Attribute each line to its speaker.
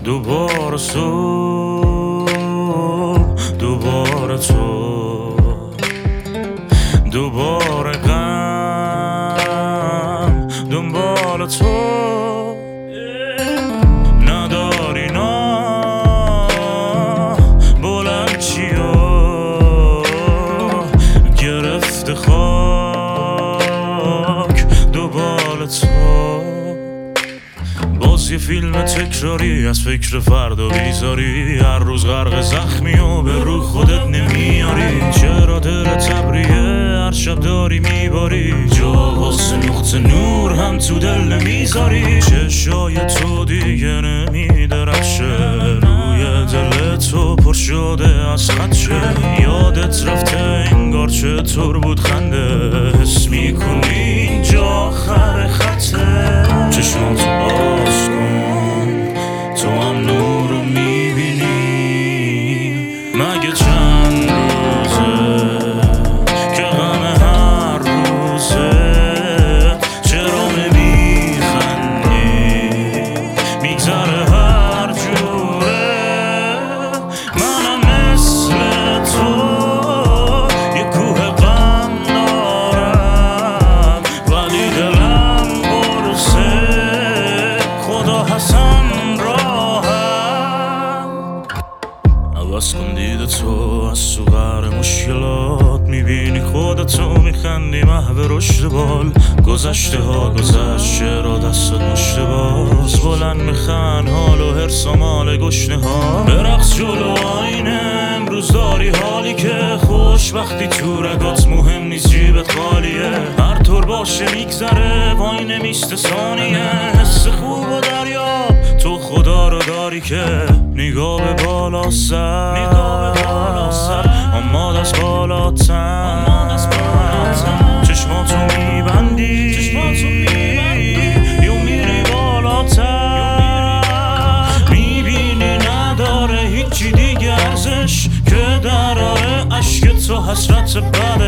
Speaker 1: دوباره صبح، دوباره تو، دوباره غم دنبال تو. نداری نه بلند چیا گرفته خاک دنبال تو. باز یه فیلم تکراری از فکر فردا بیزاری، هر روز غرق زخمی و به رو خودت نمیاری. چرا دل تبریه هر شب داری میباری، جا واسه نقطه نور هم تو دل نمیذاری. چشای تو دیگه نمیدرخشه، روی دل تو پر شده از خدشه. یادت رفته انگار چطور بود خنده، حس میکنی اینجا آخر خطه. چشماتو باز کن تو هم نور رو میبینی. مگه چند روزه که غم هر روزه، چرا نمیخندی میگذره هر جوره. منم مثل تو یه کوه غم دارم، ولی دلم برسه خدا حسن راهم. عوض کن دید تو از تو غر مشکلات، میبینی خودتو میخندی محو رشد بال. گذشته ها گذشت چرا دستت مشت باز، بلند میخند حال و حرص و مال گشنه ها. برقص جلو آینه امروز داری حالی که خوش، وقتی تو رگات مهم نیست جیبت خالیه. هر طور باشه میگذره وای نمیسته ثانیه. حس خوب و دریاب تو خدا رو داری که نگاه به بالا سر، اما دست بالاتر. چشماتو میبندی یا میری بالاتر، میبینی نداره هیچی دیگه ارزش که دراره اشک تو حسرت بده.